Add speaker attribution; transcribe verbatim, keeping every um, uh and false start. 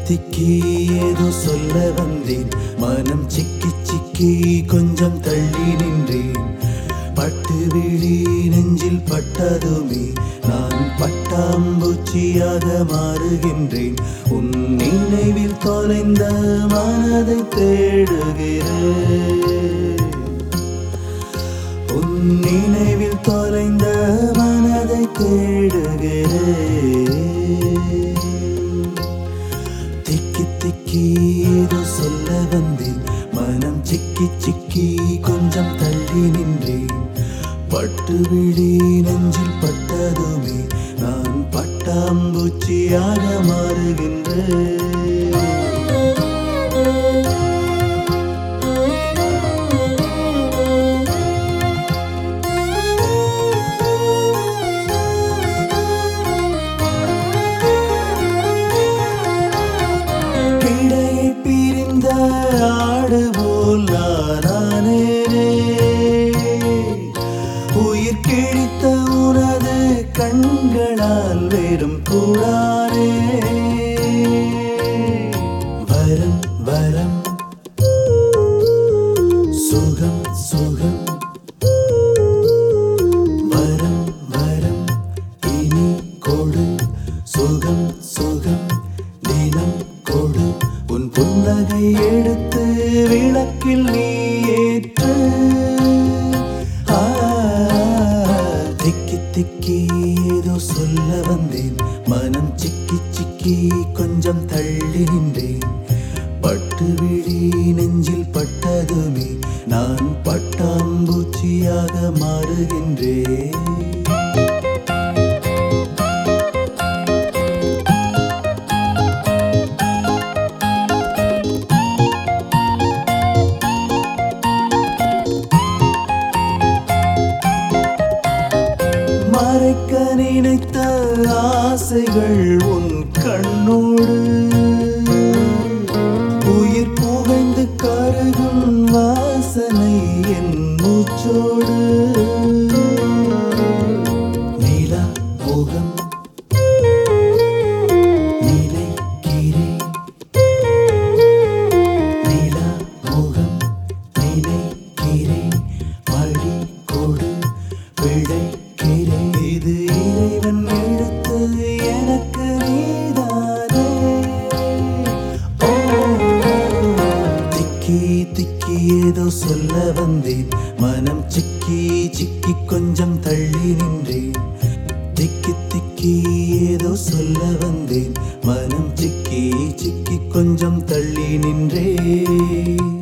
Speaker 1: திக்கி ஏதோ சொல்ல வந்தேன், மனம் சிக்கி சிக்கி கொஞ்சம் தள்ளி நின்றேன். பட்டு விழி நெஞ்சில் பட்டதுமே நான் பட்டாம்பூச்சியாக மாறுகின்றேன். உன் நினைவில் தொலைந்த மனதை தேடுகிறேன். உன் நினைவில் தொலைந்த மனதை தேடுகிறேன். திக்கி திக்கி ஏதோ சொல்ல வந்தேன், மனம் சிக்கி சிக்கி கொஞ்சம் தள்ளி நின்றேன். பட்டு விழி நெஞ்சில் பட்டதுமே நான் பட்டாம்பூச்சியாக மாறுகின்றேன். ஆடு போல் நானே உயிர் கிழித்த உனது கண்களால் வேடும் கூடாரே. வரம் வரம் சுகம் சுகம் வரம் வரம் இனி கொடு சுகம் சுகம் தினம் கொடு. உன் புன்னகை எடுத்து விளக்கில் நீ ஏற்று. திக்கி திக்கி ஏதோ சொல்ல வந்தேன், மனம் சிக்கி சிக்கி கொஞ்சம் தள்ளி நின்றேன். பட்டு விழி நெஞ்சில் பட்டதுமே நான் பட்டாம்பூச்சியாக மாறுகின்றேன். மறைக்க நினைத்த ஆசைகள் உன் கண்ணோடு, உயிர் புகைந்து கருகும் வாசனை என் மூச்சோடு. நிலா முகம் நினைக்கிறேன், நிலா முகம் நினைக்கிறேன். வழி கொடு விடை. இது இறைவன் எழுத்து எனக்கு நீதானே. திக்கி திக்கி ஏதோ சொல்ல வந்தேன், மனம் சிக்கி சிக்கி கொஞ்சம் தள்ளி நின்றேன். திக்கி திக்கி ஏதோ சொல்ல வந்தேன், மனம் சிக்கி சிக்கி கொஞ்சம் தள்ளி நின்றேன்.